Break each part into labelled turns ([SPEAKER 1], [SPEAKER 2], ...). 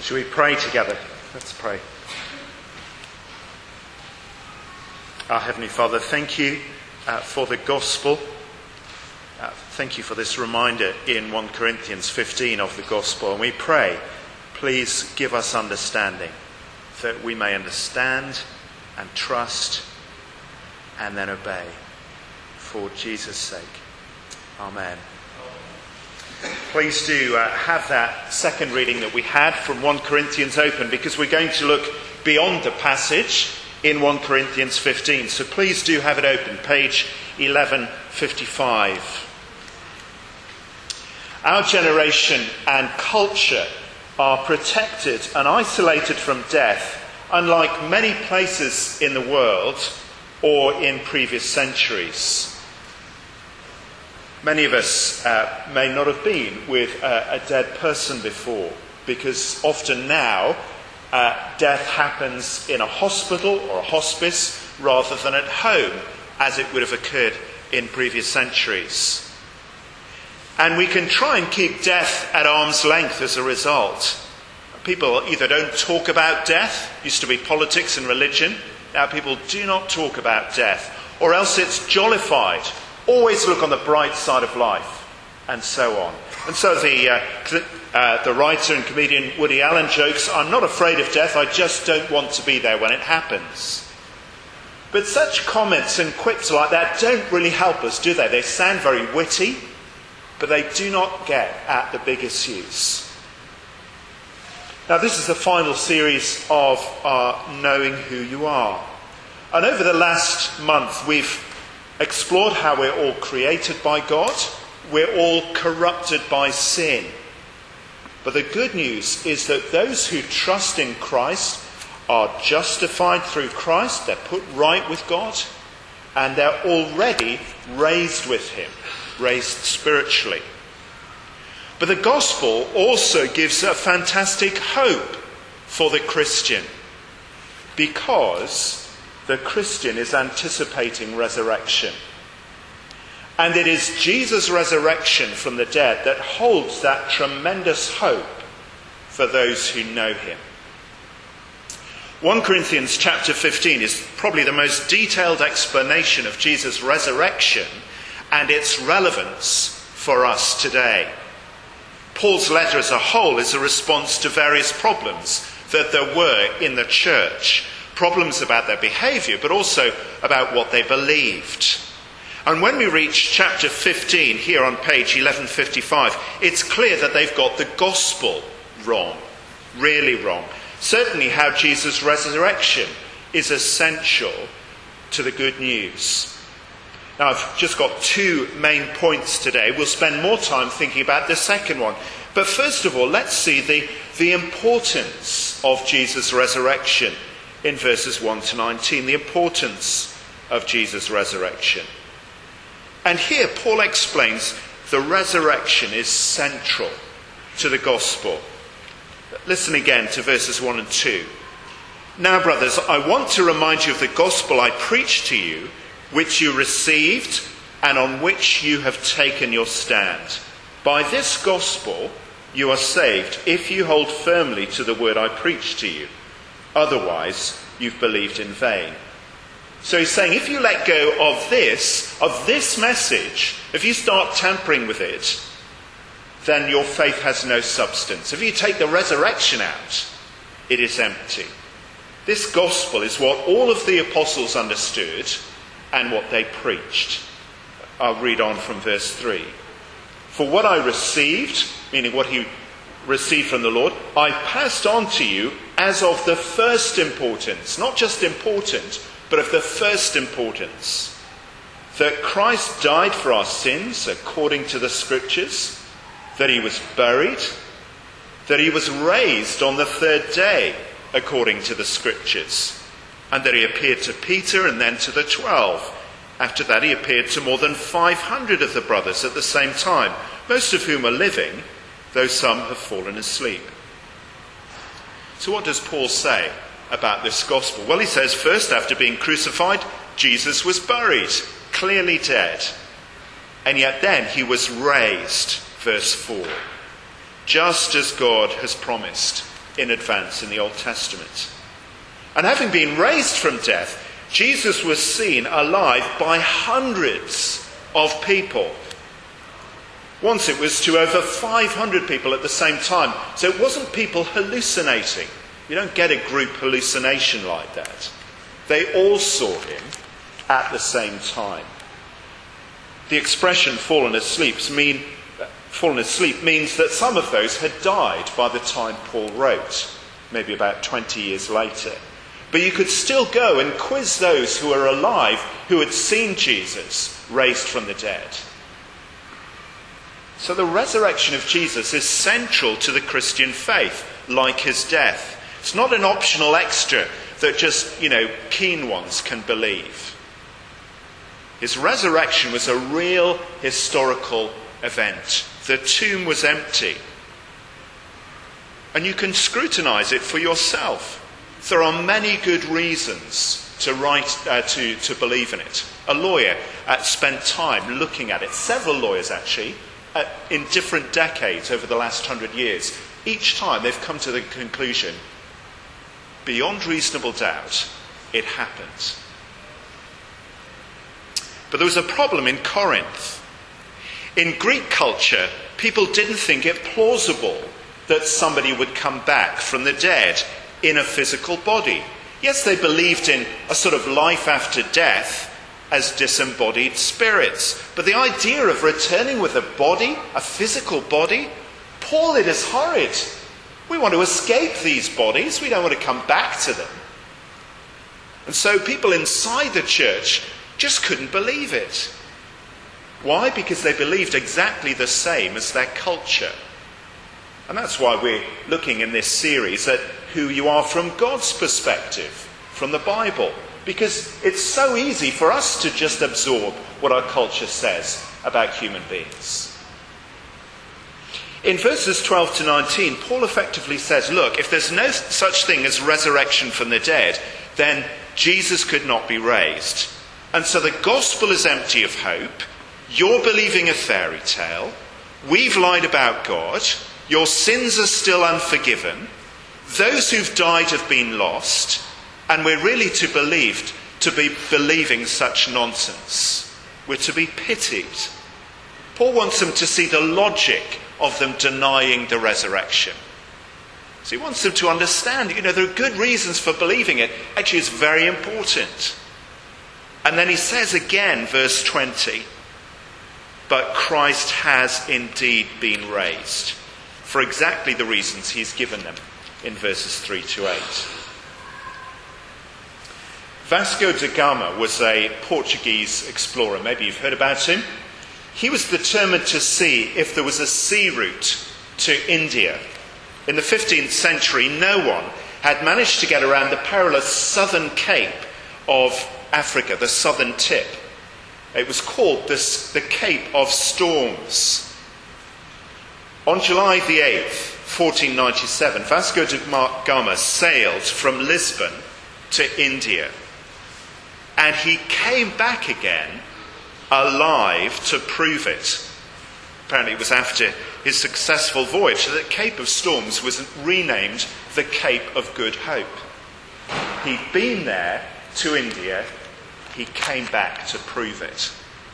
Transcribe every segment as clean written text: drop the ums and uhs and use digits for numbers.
[SPEAKER 1] Shall we pray together? Let's pray. Our Heavenly Father, thank you for the gospel. Thank you for this reminder in 1 Corinthians 15 of the gospel. And we pray, please give us understanding, that we may understand and trust and then obey. For Jesus' sake. Amen. Please do have that second reading that we had from 1 Corinthians open, because we're going to look beyond the passage in 1 Corinthians 15. So please do have it open, page 1155. Our generation and culture are protected and isolated from death, unlike many places in the world or in previous centuries. Many of us may not have been with a dead person before, because often now death happens in a hospital or a hospice rather than at home, as it would have occurred in previous centuries. And we can try and keep death at arm's length as a result. People either don't talk about death, used to be politics and religion, now people do not talk about death, or else it's jollified. Always look on the bright side of life, and so on. And so the writer and comedian Woody Allen jokes, "I'm not afraid of death, I just don't want to be there when it happens." But such comments and quips like that don't really help us, do they? They sound very witty, but they do not get at the big issues. Now, this is the final series of our Knowing Who You Are. And over the last month, we've explored how we're all created by God. We're all corrupted by sin. But the good news is that those who trust in Christ are justified through Christ. They're put right with God. And they're already raised with him, raised spiritually. But the gospel also gives a fantastic hope for the Christian, because the Christian is anticipating resurrection. And it is Jesus' resurrection from the dead that holds that tremendous hope for those who know him. 1 Corinthians chapter 15 is probably the most detailed explanation of Jesus' resurrection and its relevance for us today. Paul's letter as a whole is a response to various problems that there were in the church. Problems about their behaviour, but also about what they believed. And when we reach chapter 15 here on page 1155, it's clear that they've got the gospel wrong, really wrong. Certainly how Jesus' resurrection is essential to the good news. Now, I've just got two main points today. We'll spend more time thinking about the second one. But first of all, let's see the importance of Jesus' resurrection in verses 1 to 19, the importance of Jesus' resurrection. And here Paul explains the resurrection is central to the gospel. Listen again to verses 1 and 2. "Now, brothers, I want to remind you of the gospel I preached to you, which you received and on which you have taken your stand. By this gospel you are saved if you hold firmly to the word I preached to you. Otherwise, you've believed in vain." So he's saying, if you let go of this message, if you start tampering with it, then your faith has no substance. If you take the resurrection out, it is empty. This gospel is what all of the apostles understood and what they preached. I'll read on from verse 3. "For what I received," meaning what he received from the Lord, "I passed on to you as of the first importance," not just important, but of the first importance, "that Christ died for our sins according to the Scriptures, that he was buried, that he was raised on the third day according to the Scriptures, and that he appeared to Peter and then to the 12. After that he appeared to more than 500 of the brothers at the same time, most of whom are living, though some have fallen asleep." So what does Paul say about this gospel? Well, he says, first, after being crucified, Jesus was buried, clearly dead. And yet then he was raised, verse 4, just as God has promised. in advance in the Old Testament. And having been raised from death, Jesus was seen alive by hundreds of people. Once it was to over 500 people at the same time. So it wasn't people hallucinating. You don't get a group hallucination like that. They all saw him at the same time. The expression fallen asleep means that some of those had died by the time Paul wrote, maybe about 20 years later. But you could still go and quiz those who were alive who had seen Jesus raised from the dead. So the resurrection of Jesus is central to the Christian faith, like his death. It's not an optional extra that just, keen ones can believe. His resurrection was a real historical event. The tomb was empty. And you can scrutinize it for yourself. There are many good reasons to believe in it. A lawyer spent time looking at it, several lawyers actually, in different decades over the last 100 years. Each time they've come to the conclusion, beyond reasonable doubt, it happened. But there was a problem in Corinth. In Greek culture, people didn't think it plausible that somebody would come back from the dead in a physical body. Yes, they believed in a sort of life after death as disembodied spirits. But the idea of returning with a body, a physical body, Paul, it is horrid. We want to escape these bodies. We don't want to come back to them. And so people inside the church just couldn't believe it. Why? Because they believed exactly the same as their culture. And that's why we're looking in this series at who you are from God's perspective, from the Bible. Because it's so easy for us to just absorb what our culture says about human beings. In verses 12 to 19, Paul effectively says, look, if there's no such thing as resurrection from the dead, then Jesus could not be raised. And so the gospel is empty of hope. You're believing a fairy tale. We've lied about God. Your sins are still unforgiven. Those who've died have been lost. And we're really to be believing such nonsense. We're to be pitied. Paul wants them to see the logic of them denying the resurrection. So he wants them to understand, there are good reasons for believing it. Actually, it's very important. And then he says again, verse 20, but Christ has indeed been raised, for exactly the reasons he's given them in verses 3 to 8. Vasco da Gama was a Portuguese explorer. Maybe you've heard about him. He was determined to see if there was a sea route to India. In the 15th century, no one had managed to get around the perilous southern cape of Africa, the southern tip. It was called the Cape of Storms. On July the 8th, 1497, Vasco da Gama sailed from Lisbon to India. And he came back again alive to prove it. Apparently it was after his successful voyage that the Cape of Storms was renamed the Cape of Good Hope. He'd been there to India. He came back to prove it.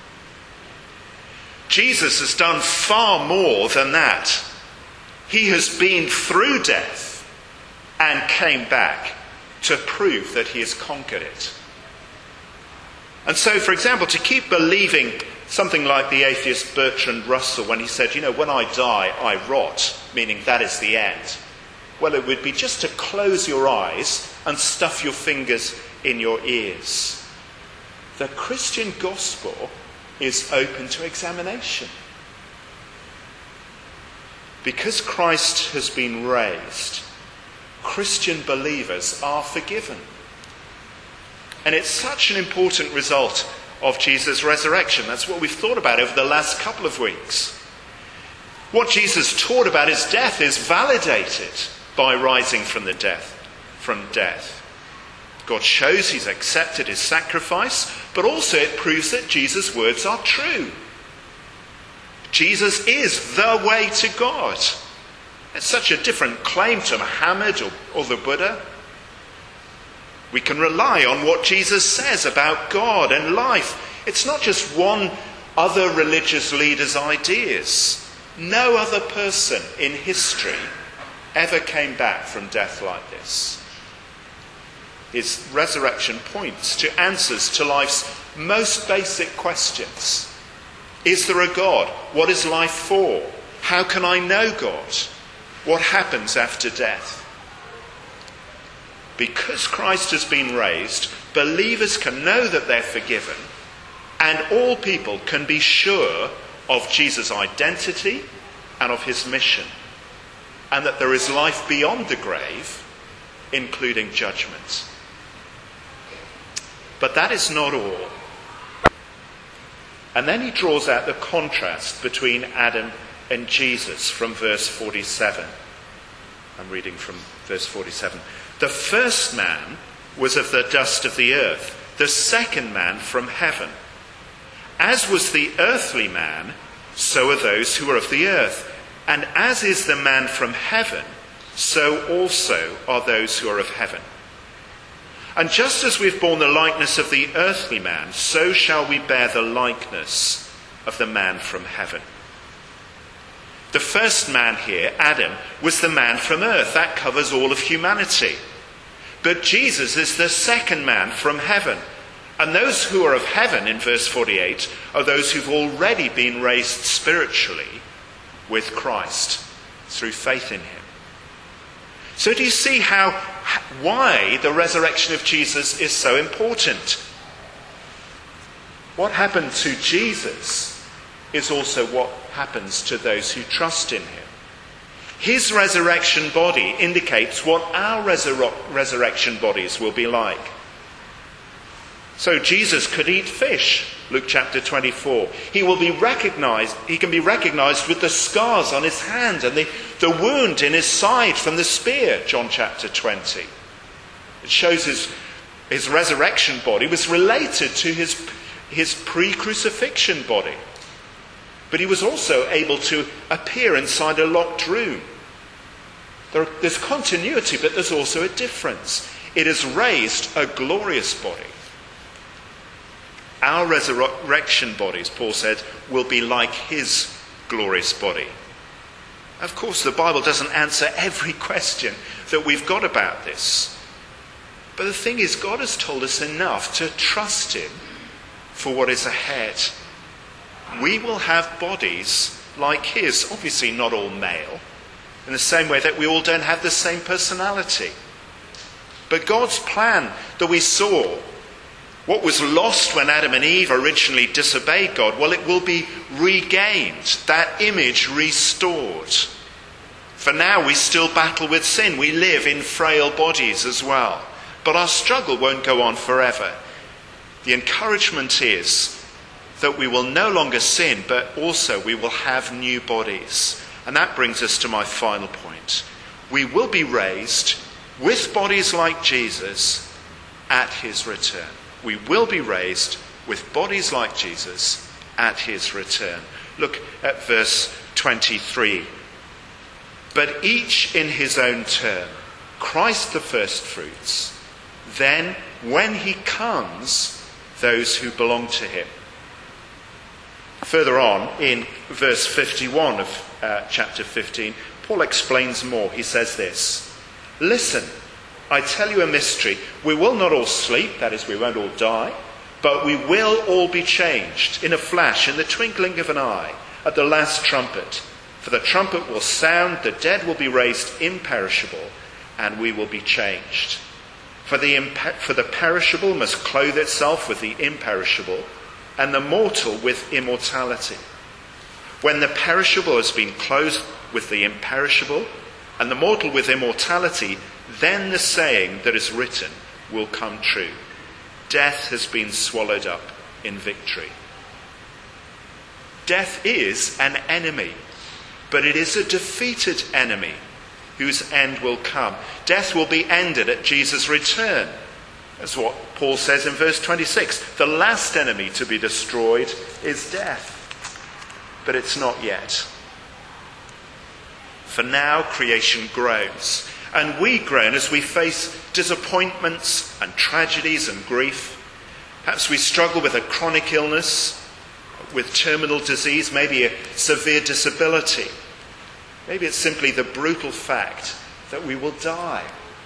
[SPEAKER 1] Jesus has done far more than that. He has been through death and came back to prove that he has conquered it. And so, for example, to keep believing something like the atheist Bertrand Russell when he said, when I die, I rot, meaning that is the end. Well, it would be just to close your eyes and stuff your fingers in your ears. The Christian gospel is open to examination. Because Christ has been raised, Christian believers are forgiven. And it's such an important result of Jesus' resurrection. That's what we've thought about over the last couple of weeks. What Jesus taught about his death is validated by rising from death. God shows he's accepted his sacrifice, but also it proves that Jesus' words are true. Jesus is the way to God. It's such a different claim to Muhammad or the Buddha. We can rely on what Jesus says about God and life. It's not just one other religious leader's ideas. No other person in history ever came back from death like this. His resurrection points to answers to life's most basic questions. Is there a God? What is life for? How can I know God? What happens after death? Because Christ has been raised, believers can know that they're forgiven, and all people can be sure of Jesus' identity and of his mission, and that there is life beyond the grave, including judgment. But that is not all. And then he draws out the contrast between Adam and Jesus from verse 47. I'm reading from verse 47. The first man was of the dust of the earth, the second man from heaven. As was the earthly man, so are those who are of the earth. And as is the man from heaven, so also are those who are of heaven. And just as we've borne the likeness of the earthly man, so shall we bear the likeness of the man from heaven. The first man here, Adam, was the man from earth. That covers all of humanity. But Jesus is the second man from heaven. And those who are of heaven, in verse 48, are those who've already been raised spiritually with Christ through faith in him. So do you see why the resurrection of Jesus is so important? What happened to Jesus is also what happens to those who trust in him. His resurrection body indicates what our resurrection bodies will be like. So Jesus could eat fish, Luke chapter 24. He can be recognized with the scars on his hand and the wound in his side from the spear, John chapter 20. It shows his resurrection body was related to his pre-crucifixion body. But he was also able to appear inside a locked room. There's continuity, but there's also a difference. It has raised a glorious body. Our resurrection bodies, Paul said, will be like his glorious body. Of course, the Bible doesn't answer every question that we've got about this. But the thing is, God has told us enough to trust him for what is ahead. We will have bodies like his, obviously not all male, in the same way that we all don't have the same personality. But God's plan that we saw, what was lost when Adam and Eve originally disobeyed God, well, it will be regained, that image restored. For now, we still battle with sin. We live in frail bodies as well. But our struggle won't go on forever. The encouragement is that we will no longer sin, but also we will have new bodies. And that brings us to my final point. We will be raised with bodies like Jesus at his return. We will be raised with bodies like Jesus at his return. Look at verse 23. But each in his own turn, Christ the firstfruits, then when he comes, those who belong to him. Further on, in verse 51 of chapter 15, Paul explains more. He says this: Listen, I tell you a mystery. We will not all sleep, that is, we won't all die, but we will all be changed in a flash, in the twinkling of an eye, at the last trumpet. For the trumpet will sound, the dead will be raised imperishable, and we will be changed. For the perishable must clothe itself with the imperishable, and the mortal with immortality. When the perishable has been clothed with the imperishable, and the mortal with immortality, then the saying that is written will come true. Death has been swallowed up in victory. Death is an enemy, but it is a defeated enemy whose end will come. Death will be ended at Jesus' return. That's what Paul says in verse 26. The last enemy to be destroyed is death. But it's not yet. For now creation groans, and we groan as we face disappointments and tragedies and grief. Perhaps we struggle with a chronic illness, with terminal disease, maybe a severe disability. Maybe it's simply the brutal fact that we will die.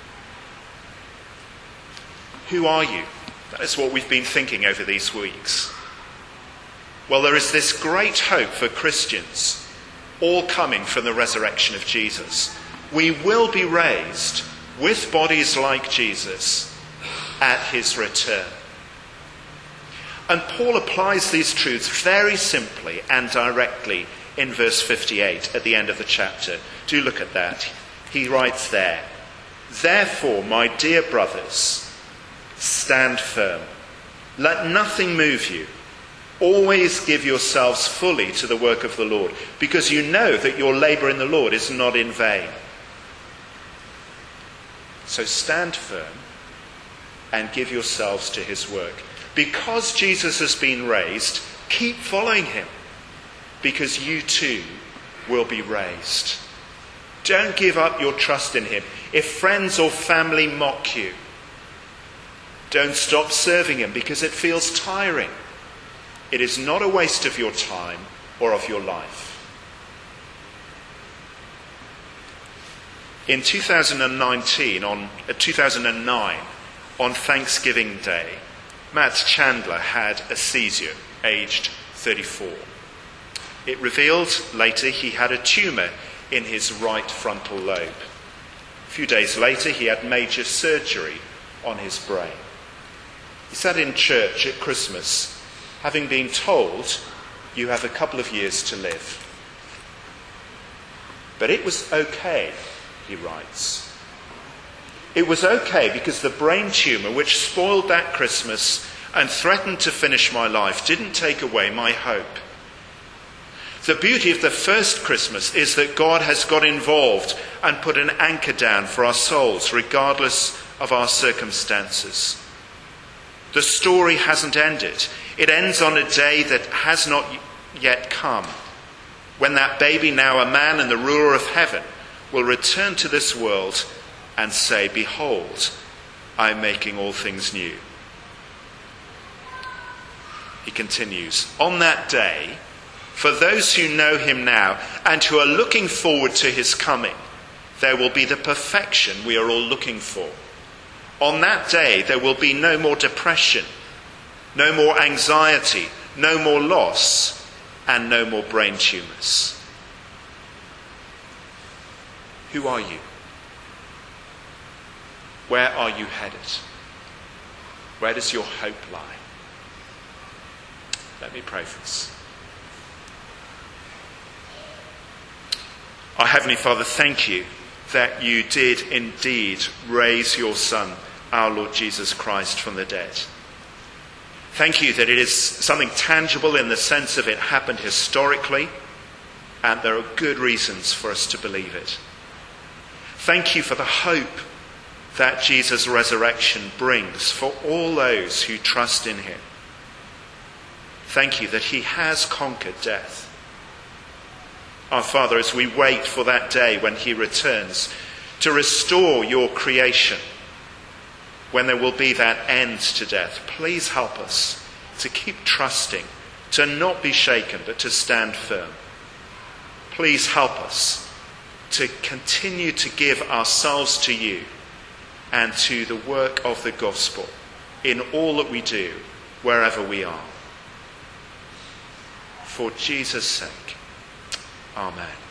[SPEAKER 1] Who are you? That is what we've been thinking over these weeks. Well, there is this great hope for Christians, all coming from the resurrection of Jesus. We will be raised with bodies like Jesus at his return. And Paul applies these truths very simply and directly in verse 58 at the end of the chapter. Do look at that. He writes there, "Therefore, my dear brothers, stand firm. Let nothing move you. Always give yourselves fully to the work of the Lord, because you know that your labour in the Lord is not in vain." So stand firm and give yourselves to his work. Because Jesus has been raised, keep following him, because you too will be raised. Don't give up your trust in him. If friends or family mock you, don't stop serving him because it feels tiring. It is not a waste of your time or of your life. In 2009, on Thanksgiving Day, Matt Chandler had a seizure, aged 34. It revealed later he had a tumour in his right frontal lobe. A few days later, he had major surgery on his brain. He sat in church at Christmas, having been told, "You have a couple of years to live." But it was okay, he writes. It was okay because the brain tumour which spoiled that Christmas and threatened to finish my life didn't take away my hope. The beauty of the first Christmas is that God has got involved and put an anchor down for our souls, regardless of our circumstances. The story hasn't ended. It ends on a day that has not yet come, when that baby, now a man and the ruler of heaven, will return to this world and say, "Behold, I am making all things new." He continues, "On that day, for those who know him now and who are looking forward to his coming, there will be the perfection we are all looking for. On that day, there will be no more depression, no more anxiety, no more loss, and no more brain tumours." Who are you? Where are you headed? Where does your hope lie? Let me pray for us. Our Heavenly Father, thank you that you did indeed raise your Son, our Lord Jesus Christ, from the dead. Thank you that it is something tangible in the sense of it happened historically, and there are good reasons for us to believe it. Thank you for the hope that Jesus' resurrection brings for all those who trust in him. Thank you that he has conquered death. Our Father, as we wait for that day when he returns to restore your creation, when there will be that end to death, please help us to keep trusting, to not be shaken, but to stand firm. Please help us to continue to give ourselves to you and to the work of the gospel in all that we do, wherever we are. For Jesus' sake, amen.